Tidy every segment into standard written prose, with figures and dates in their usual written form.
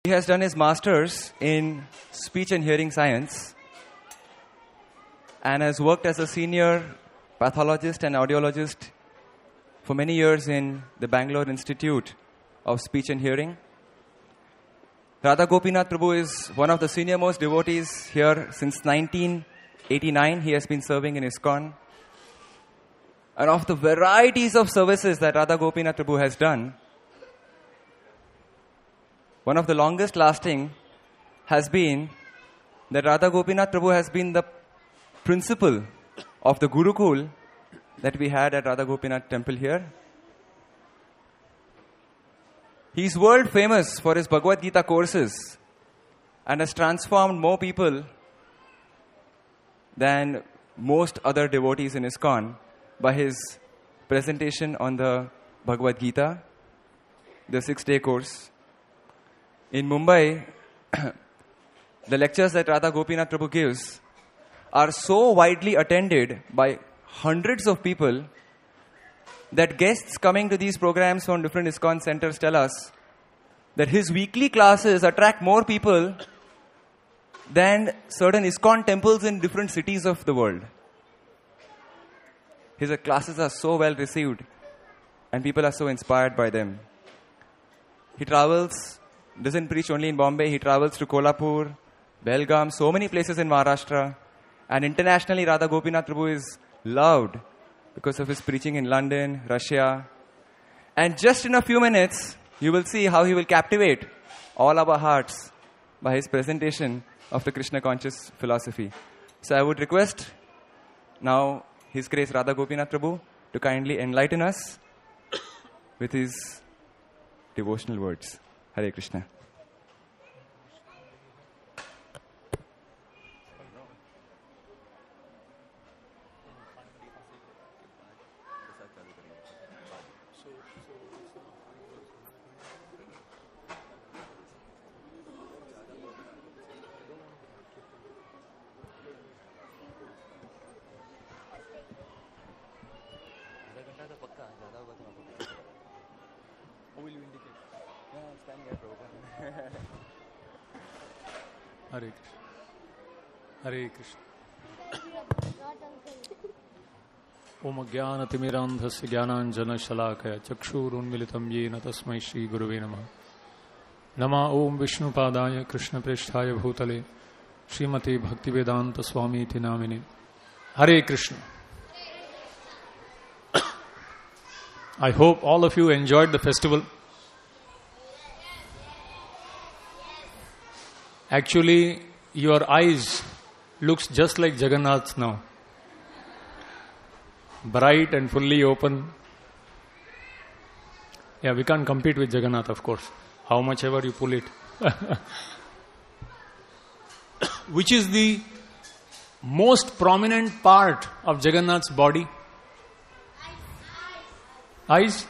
He has done his master's in speech and hearing science and has worked as a senior pathologist and audiologist for many years in the Bangalore Institute of Speech and Hearing. Radha Gopinath Prabhu is one of the senior most devotees here since 1989. He has been serving in ISKCON. And of the varieties of services that Radha Gopinath Prabhu has done, one of the longest lasting has been that Radha Gopinath Prabhu has been the principal of the Gurukul that we had at Radha Gopinath temple here. He is world famous for his Bhagavad Gita courses and has transformed more people than most other devotees in ISKCON by his presentation on the Bhagavad Gita, the 6-day course. In Mumbai, the lectures that Radha Gopinath Prabhu gives are so widely attended by hundreds of people that guests coming to these programs from different ISKCON centers tell us that his weekly classes attract more people than certain ISKCON temples in different cities of the world. His classes are so well received and people are so inspired by them. He travels, doesn't preach only in Bombay, he travels to Kolhapur, Belgaum, so many places in Maharashtra. And internationally, Radha Gopinath Prabhu is loved because of his preaching in London, Russia. And just in a few minutes, you will see how he will captivate all our hearts by his presentation of the Krishna conscious philosophy. So I would request now His Grace Radha Gopinath Prabhu to kindly enlighten us with his devotional words. Hare Krishna. Hare Krishna. Hare Krishna. Om Jnanatimirandhasya Jnananjana Shalakaya Chakshurunmilitam Yena Tasmai Shri Gurave Namaha. Nama Om Vishnu Padaya Krishna Prishthaya Bhutale Srimati Bhaktivedanta Swami Iti Namine. Hare Krishna. I hope all of you enjoyed the festival. Actually, your eyes looks just like Jagannath's now. Bright and fully open. Yeah, we can't compete with Jagannath, of course. How much ever you pull it. Which is the most prominent part of Jagannath's body? Eyes?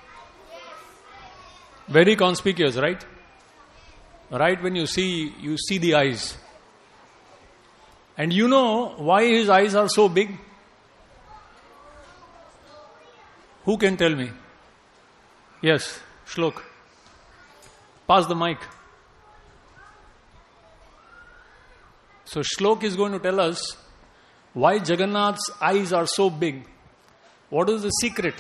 Very conspicuous, right? Right when you see the eyes. And you know why his eyes are so big? Who can tell me? Yes, Shlok. Pass the mic. So Shlok is going to tell us why Jagannath's eyes are so big. What is the secret?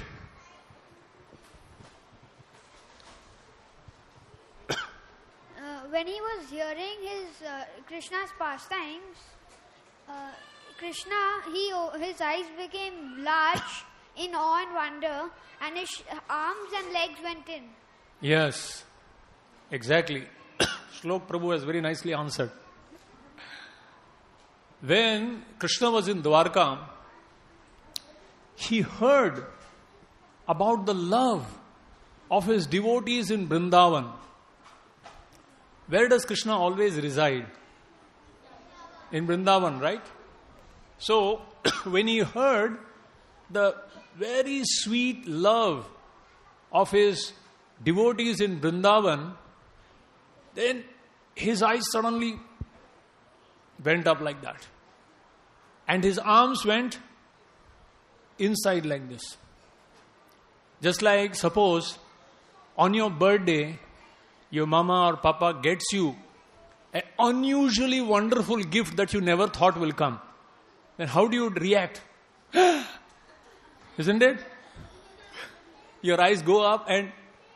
When he was hearing Krishna's pastimes, his eyes became large in awe and wonder, and his arms and legs went in. Yes, exactly. Shlok Prabhu has very nicely answered. When Krishna was in Dwarka, he heard about the love of his devotees in Vrindavan. Where does Krishna always reside? In Vrindavan, right? So, when he heard the very sweet love of his devotees in Vrindavan, then his eyes suddenly went up like that. And his arms went inside like this. Just like, suppose, on your birthday, your mama or papa gets you an unusually wonderful gift that you never thought will come, then how do you react? Isn't it? Your eyes go up and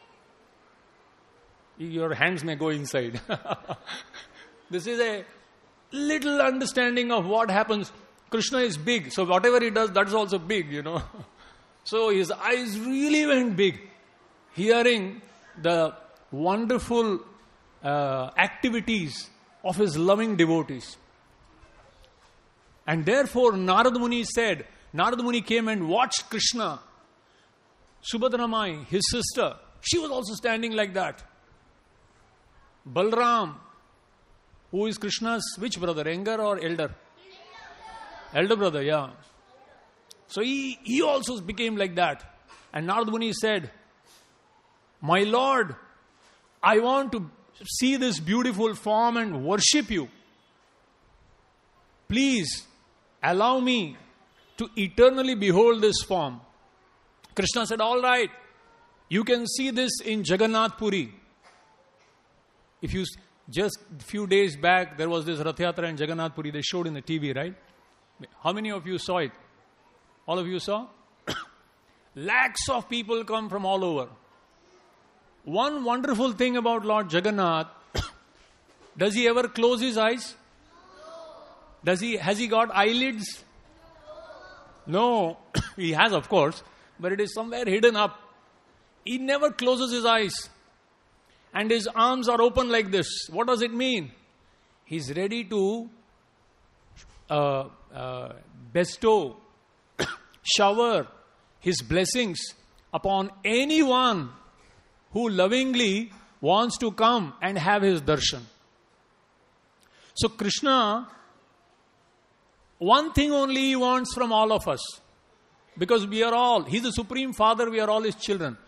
your hands may go inside. This is a little understanding of what happens. Krishna is big, so whatever he does, that is also big, So his eyes really went big, hearing the wonderful activities of his loving devotees. And therefore Narada Muni came and watched Krishna. Subhadra Mai, his sister, she was also standing like that. Balram, who is Krishna's which brother, younger or elder? Elder brother, yeah. So he also became like that. And Narada Muni said, my Lord, I want to see this beautiful form and worship you. Please allow me to eternally behold this form. Krishna said, all right, you can see this in Jagannath Puri. If you just a few days back, there was this Rath Yatra in Jagannath Puri, they showed in the TV, right? How many of you saw it? All of you saw? Lakhs of people come from all over. One wonderful thing about Lord Jagannath, does he ever close his eyes? Has he got eyelids? No. He has, of course, but it is somewhere hidden up. He never closes his eyes. And his arms are open like this. What does it mean? He's ready to bestow, shower his blessings upon anyone who lovingly wants to come and have his darshan. So Krishna, one thing only he wants from all of us. Because he's the Supreme Father, we are all his children.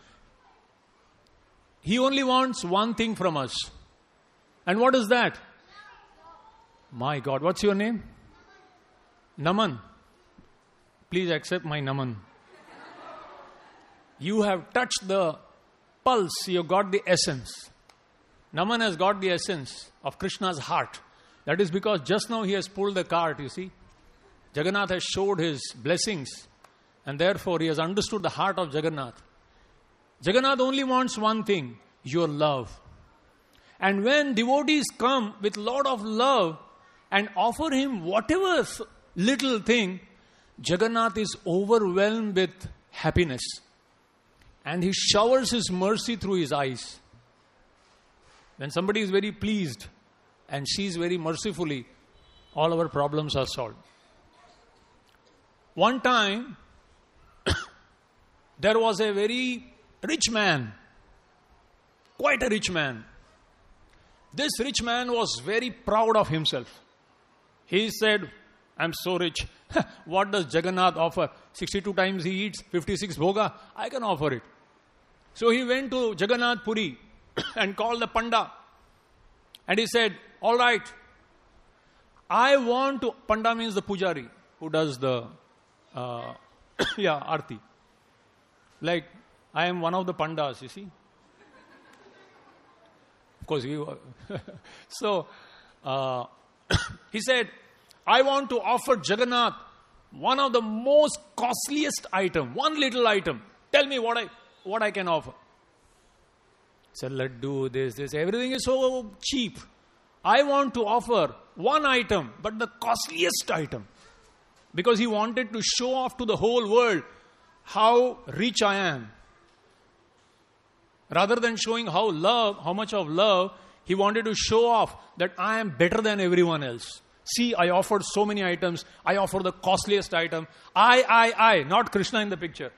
He only wants one thing from us. And what is that? My God, what's your name? Naman. Please accept my Naman. You have touched the pulse, you have got the essence. Naman has got the essence of Krishna's heart. That is because just now he has pulled the cart, you see. Jagannath has showed his blessings, and therefore he has understood the heart of Jagannath. Jagannath only wants one thing, your love. And when devotees come with lot of love and offer him whatever little thing, Jagannath is overwhelmed with happiness. And he showers his mercy through his eyes. When somebody is very pleased and sees very mercifully, all our problems are solved. One time, there was a very rich man, quite a rich man. This rich man was very proud of himself. He said, I'm so rich. What does Jagannath offer? 62 times he eats, 56 bhoga. I can offer it. So he went to Jagannath Puri and called the Panda. And he said, all right, I want to... Panda means the pujari who does the arti. Like, I am one of the pandas, you see. Of course, so, he said, I want to offer Jagannath one of the most costliest item, one little item. Tell me what I can offer. He said, let's do this. Everything is so cheap. I want to offer one item, but the costliest item. Because he wanted to show off to the whole world how rich I am. Rather than showing how much of love, he wanted to show off that I am better than everyone else. See, I offered so many items. I offer the costliest item. I, not Krishna in the picture.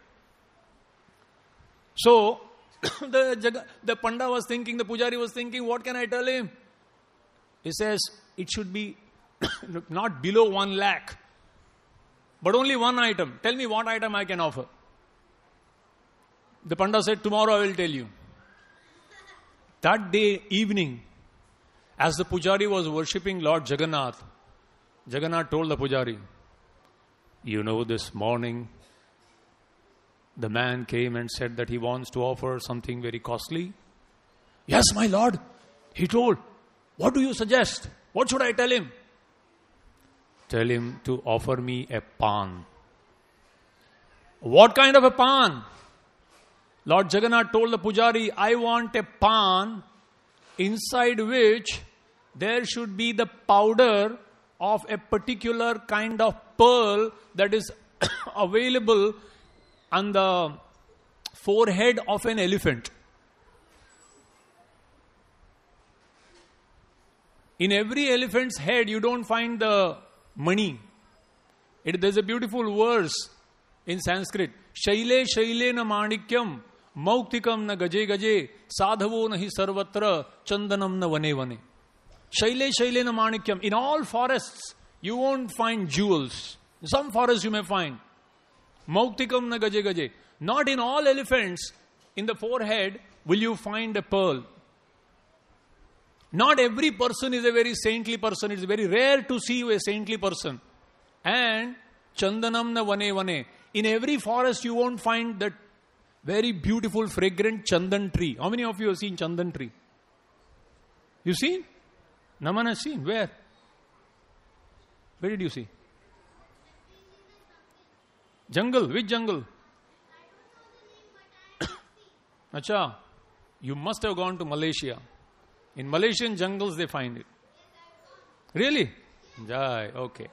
So, the Panda was thinking, the Pujari was thinking, what can I tell him? He says, it should be not below 1 lakh. But only one item. Tell me what item I can offer. The Panda said, tomorrow I will tell you. That day evening, as the Pujari was worshipping Lord Jagannath, Jagannath told the Pujari, you know, this morning, the man came and said that he wants to offer something very costly. Yes, my lord. He told, what do you suggest? What should I tell him? Tell him to offer me a pan. What kind of a pan? Lord Jagannath told the pujari, I want a pan inside which there should be the powder of a particular kind of pearl that is available on the forehead of an elephant. In every elephant's head, you don't find the money. There's a beautiful verse in Sanskrit. Shaile shaile na manikyam, mauktikam na gaje gaje, sadhavo nahi sarvatra, chandanam na vane vane. Shaile shaile na manikyam. In all forests, you won't find jewels. In some forests you may find. Mauktikam na gaje gaje. Not in all elephants, in the forehead, will you find a pearl. Not every person is a very saintly person. It's very rare to see a saintly person. And chandanam na vane vane. In every forest you won't find that very beautiful fragrant chandan tree. How many of you have seen chandan tree? You seen? Naman has seen. Where? Where did you see? Jungle. Which jungle? Acha, you must have gone to Malaysia. In Malaysian jungles they find it. Really? Jai, okay.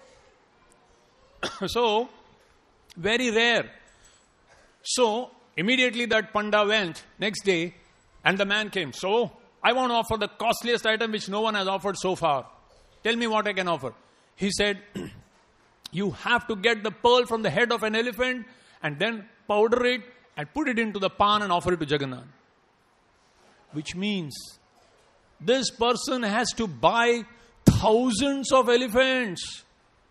So, very rare. So, immediately that panda went next day and the man came. So, I want to offer the costliest item which no one has offered so far. Tell me what I can offer. He said, you have to get the pearl from the head of an elephant and then powder it and put it into the pan and offer it to Jagannath. Which means this person has to buy thousands of elephants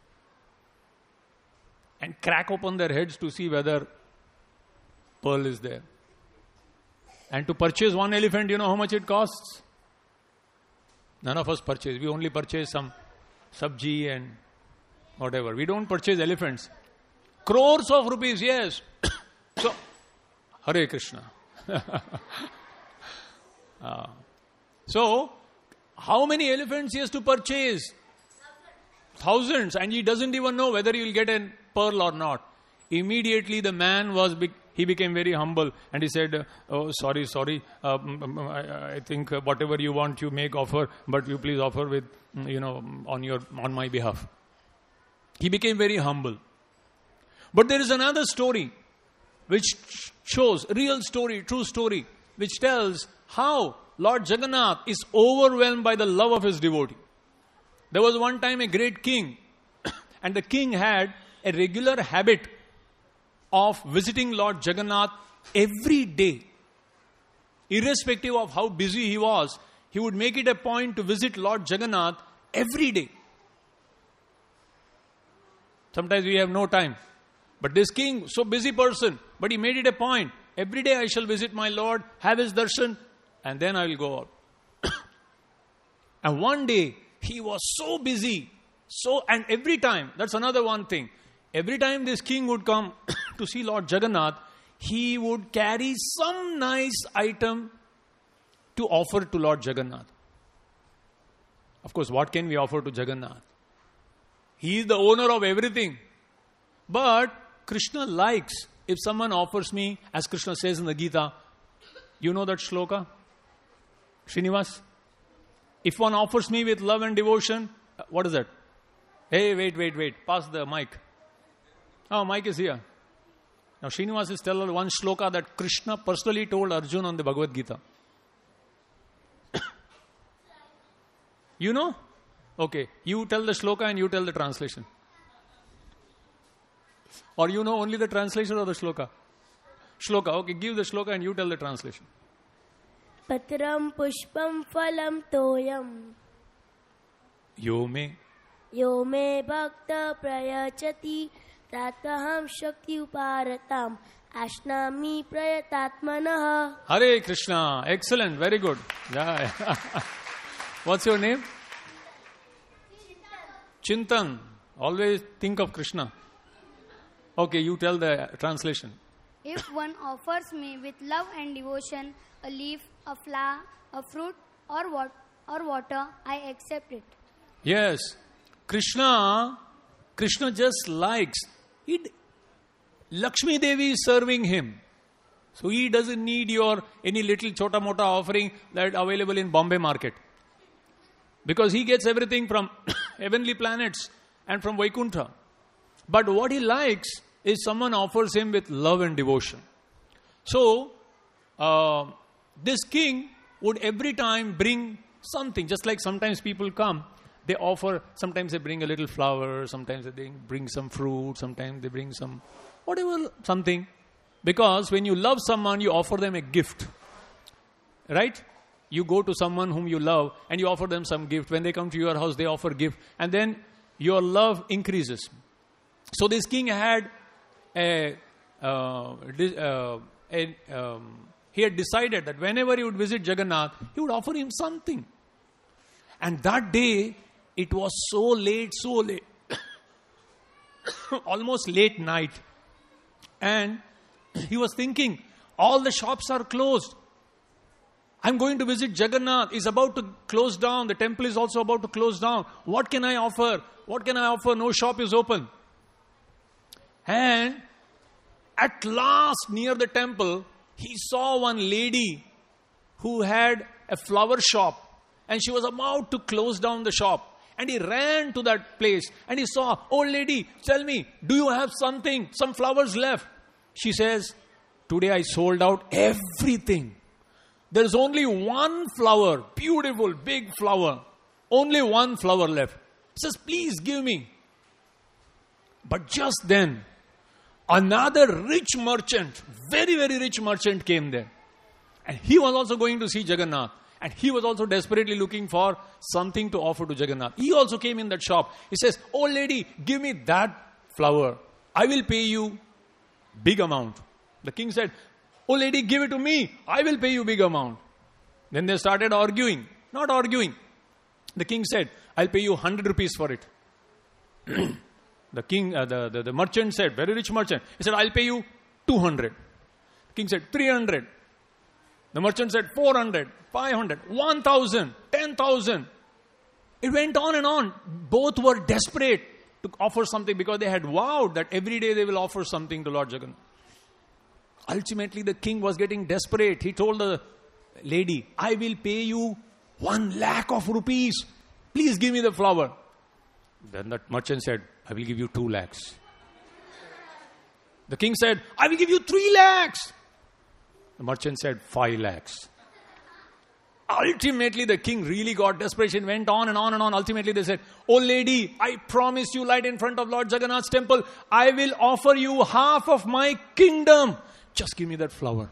and crack open their heads to see whether pearl is there. And to purchase one elephant, you know how much it costs? None of us purchase. We only purchase some sabji and whatever. We don't purchase elephants. Crores of rupees, yes. So, Hare Krishna. So, how many elephants he has to purchase? Thousands. And he doesn't even know whether he will get a pearl or not. Immediately the man he became very humble and he said, oh, sorry, I think whatever you want you make offer, but you please offer with, on my behalf. He became very humble. But there is another story which shows, real story, true story, which tells how Lord Jagannath is overwhelmed by the love of his devotee. There was one time a great king and the king had a regular habit of visiting Lord Jagannath every day. Irrespective of how busy he was, he would make it a point to visit Lord Jagannath every day. Sometimes we have no time. But this king, so busy person, but he made it a point. Every day I shall visit my Lord, have his darshan, and then I will go out. And one day, he was so busy. And every time, that's another one thing. Every time this king would come to see Lord Jagannath, he would carry some nice item to offer to Lord Jagannath. Of course, what can we offer to Jagannath? He is the owner of everything. But Krishna likes if someone offers me, as Krishna says in the Gita, you know that shloka? Srinivas? If one offers me with love and devotion, what is that? Hey, wait. Pass the mic. Oh, mic is here. Now, Srinivas is telling one shloka that Krishna personally told Arjuna on the Bhagavad Gita. You know? Okay, you tell the shloka and you tell the translation. Or you know only the translation of the shloka? Shloka, okay, give the shloka and you tell the translation. Patram pushpam phalam toyam. Yo me bhakta prayachati tataham shakti uparatam ashnami prayatatmanaha. Hare Krishna. Excellent. Very good. Jai. What's your name? Chintan. Always think of Krishna. Okay, you tell the translation. If one offers me with love and devotion a leaf, a flower, a fruit, or water, I accept it. Yes. Krishna just likes it. Lakshmi Devi is serving him. So he doesn't need your any little chota mota offering that available in Bombay market. Because he gets everything from heavenly planets and from Vaikuntha. But what he likes is someone offers him with love and devotion. So, this king would every time bring something. Just like sometimes people come, they offer, sometimes they bring a little flower, sometimes they bring some fruit, sometimes they bring some, whatever, something. Because when you love someone, you offer them a gift. Right? You go to someone whom you love and you offer them some gift. When they come to your house, they offer gift. And then your love increases. So this king had he had decided that whenever he would visit Jagannath, he would offer him something. And that day, it was so late, almost late night. And he was thinking, all the shops are closed. I'm going to visit Jagannath. It's about to close down. The temple is also about to close down. What can I offer? What can I offer? No shop is open. And at last, near the temple, he saw one lady who had a flower shop. And she was about to close down the shop. And he ran to that place. And he saw, "Old lady, tell me, do you have something, some flowers left?" She says, "Today I sold out everything. There's only one flower, beautiful, big flower. Only one flower left." He says, "Please give me." But just then, another rich merchant, very, very rich merchant came there. And he was also going to see Jagannath. And he was also desperately looking for something to offer to Jagannath. He also came in that shop. He says, "Old lady, give me that flower. I will pay you big amount." The king said, "Old lady, give it to me. I will pay you big amount." Then they started arguing. Not arguing. The king said, "I'll pay you 100 rupees for it." The king, the merchant said, very rich merchant, he said, "I'll pay you 200. The king said, 300. The merchant said, 400, 500, 1,000, 10,000. It went on and on. Both were desperate to offer something because they had vowed that every day they will offer something to Lord Jagannath. Ultimately, the king was getting desperate. He told the lady, "I will pay you 1 lakh of rupees. Please give me the flower." Then that merchant said, "I will give you 2 lakhs. The king said, "I will give you 3 lakhs. The merchant said, 5 lakhs. Ultimately, the king really got desperation, went on and on and on. Ultimately, they said, "Old lady, I promise you right in front of Lord Jagannath's temple, I will offer you half of my kingdom. Just give me that flower."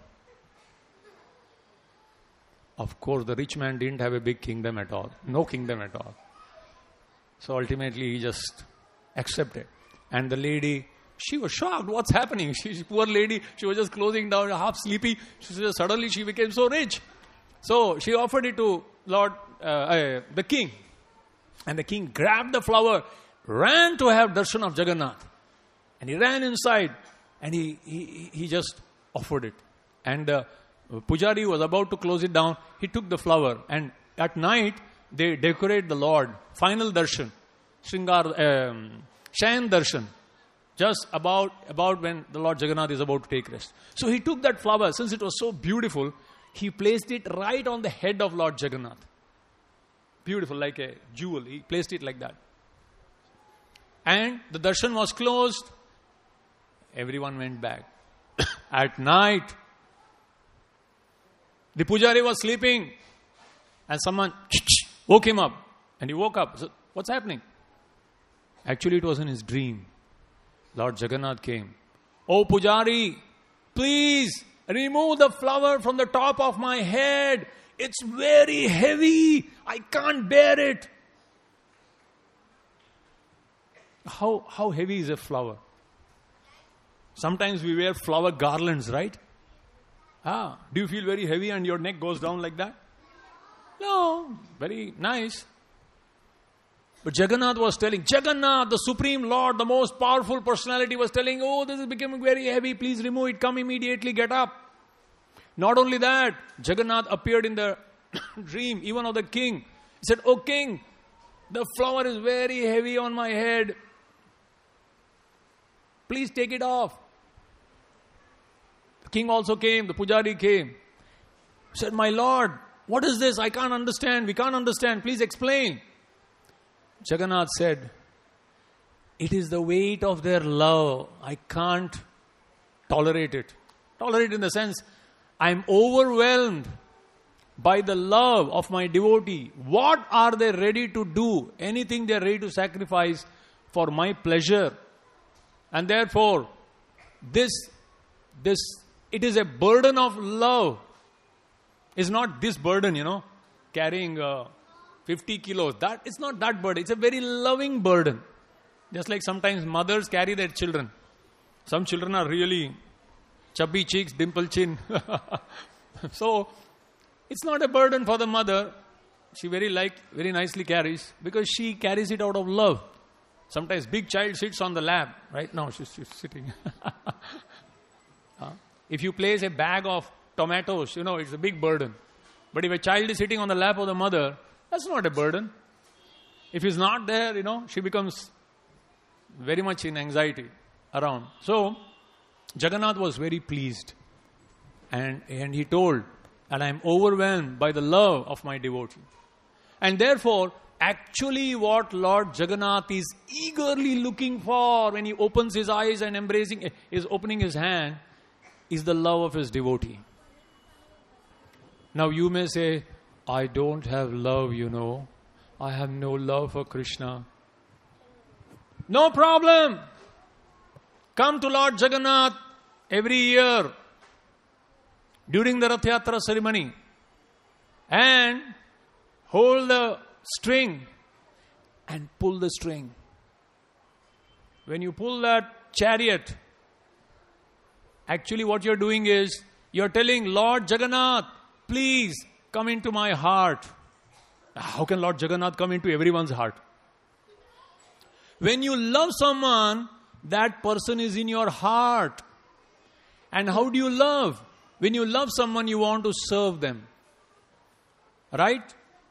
Of course, the rich man didn't have a big kingdom at all. No kingdom at all. So ultimately, he just accepted. And the lady, she was shocked. What's happening? Poor lady, she was just closing down, half sleepy. Suddenly she became so rich. So she offered it to the king. And the king grabbed the flower, ran to have darshan of Jagannath. And he ran inside and he just offered it. And the pujari was about to close it down. He took the flower. And at night, they decorate the Lord. Final darshan. Shayan darshan. Just about when the Lord Jagannath is about to take rest. So he took that flower. Since it was so beautiful, he placed it right on the head of Lord Jagannath. Beautiful, like a jewel. He placed it like that. And the darshan was closed. Everyone went back. At night, the pujari was sleeping. And someone woke him up. And he woke up. So, what's happening? Actually, it was in his dream. Lord Jagannath came. "Oh pujari, please remove the flower from the top of my head. It's very heavy. I can't bear it." How heavy is a flower? Sometimes we wear flower garlands, right? Do you feel very heavy and your neck goes down like that? No, very nice. But Jagannath was telling, Jagannath, the Supreme Lord, the most powerful personality, was telling, "Oh, this is becoming very heavy. Please remove it. Come immediately. Get up." Not only that, Jagannath appeared in the dream, even of the king. He said, "O king, the flower is very heavy on my head. Please take it off." The king also came, the pujari came. He said, "My lord, what is this? I can't understand. We can't understand. Please explain." Jagannath said, "It is the weight of their love. I can't tolerate it." Tolerate in the sense, I am overwhelmed by the love of my devotee. What are they ready to do? Anything they are ready to sacrifice for my pleasure. And therefore, it is a burden of love. It's not this burden, carrying 50 kilos. It's not that burden. It's a very loving burden. Just like sometimes mothers carry their children. Some children are really chubby cheeks, dimple chin. So, it's not a burden for the mother. She very nicely carries, because she carries it out of love. Sometimes big child sits on the lap. Right now she's sitting. If you place a bag of tomatoes, it's a big burden. But if a child is sitting on the lap of the mother, that's not a burden. If he's not there, she becomes very much in anxiety around. So, Jagannath was very pleased. And he told, "And I am overwhelmed by the love of my devotee." And therefore, actually what Lord Jagannath is eagerly looking for when he opens his eyes and is opening his hand, is the love of his devotee. Now you may say, "I don't have love, I have no love for Krishna." No problem. Come to Lord Jagannath every year during the Rath Yatra ceremony and hold the string and pull the string. When you pull that chariot, actually what you're doing is, you're telling Lord Jagannath, "Please come into my heart." How can Lord Jagannath come into everyone's heart? When you love someone, that person is in your heart. And how do you love? When you love someone, you want to serve them. Right?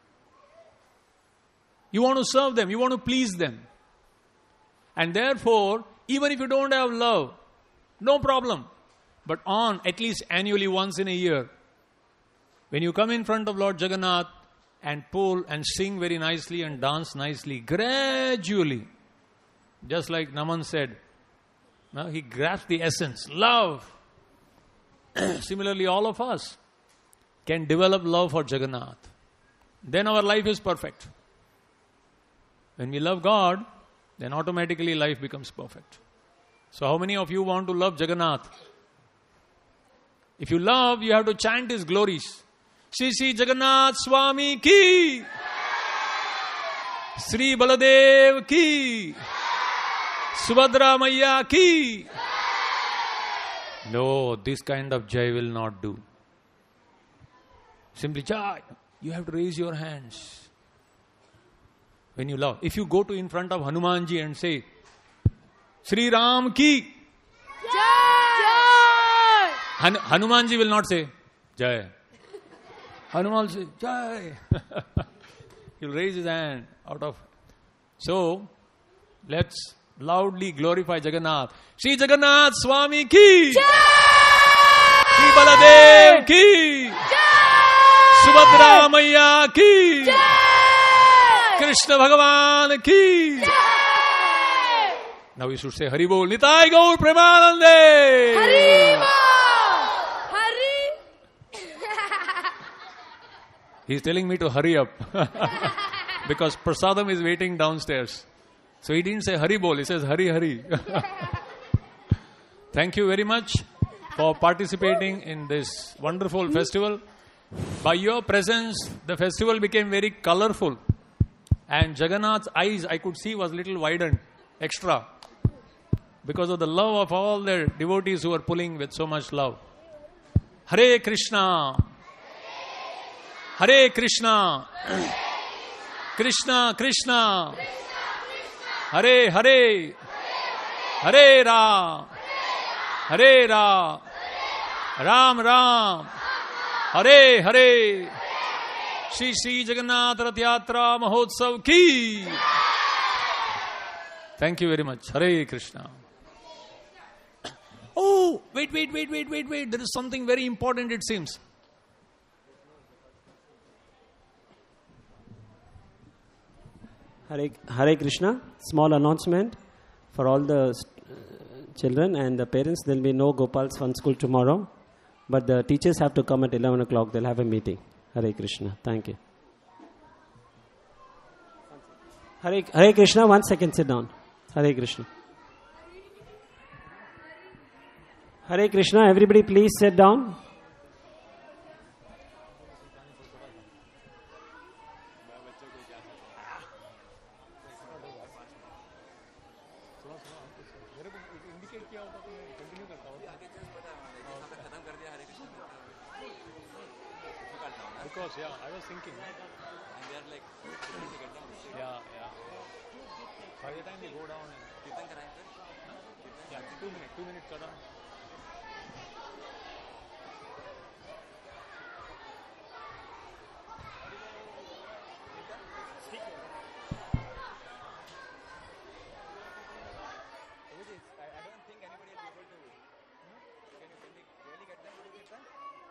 You want to serve them. You want to please them. And therefore, even if you don't have love, no problem. But at least annually once in a year, when you come in front of Lord Jagannath and pull and sing very nicely and dance nicely, gradually, just like Naman said, he grasps the essence, love. Similarly, all of us can develop love for Jagannath. Then our life is perfect. When we love God, then automatically life becomes perfect. So how many of you want to love Jagannath? If you love, you have to chant his glories. Shri Shri Jagannath Swami ki, Sri Baladev ki, Subhadra Maiya ki. No, this kind of jai will not do. Simply jai. You have to raise your hands. When you love. If you go to in front of Hanumanji and say, Sri Ram ki, Jai! Hanumanji will not say, Jai. Hanuman will say, Jai. He'll raise his hand out of. So, let's loudly glorify Jagannath. Shri Jagannath Swami ki, Jai! Shri Baladev ki, Jai! Subhadra Maiya ki, Jai! Krishna Bhagavan ki, Jai! Now we should say Hari Bol, Nitai Gaur Premanande. Hari Bol! Hari. He's telling me to hurry up because Prasadam is waiting downstairs. So he didn't say Hari Bol, he says Hari Hari. Thank you very much for participating in this wonderful festival. By your presence, the festival became very colorful. And Jagannath's eyes, I could see, was a little widened, extra. Because of the love of all the devotees who were pulling with so much love. Hare Krishna. Hare Krishna. Krishna Krishna. Hare Hare. Hare Ram. Hare Ram. Ram Ram. Hare Hare. Shri Shri Jagannath रथ यात्रा महोत्सव की। Thank you very much. Hare Krishna. Oh, wait. There is something very important, it seems. Hare Krishna. Small announcement for all the children and the parents. There will be no Gopal's Fun School tomorrow. But the teachers have to come at 11 o'clock. They'll have a meeting. Hare Krishna. Thank you. Hare Krishna. 1 second, sit down. Hare Krishna. Hare Krishna. Everybody please sit down. Because, I was thinking. And they are like, yeah. By the time they go down and... Yeah, 2 minutes cut down. I don't think anybody will be able to. Can you really get them to do that?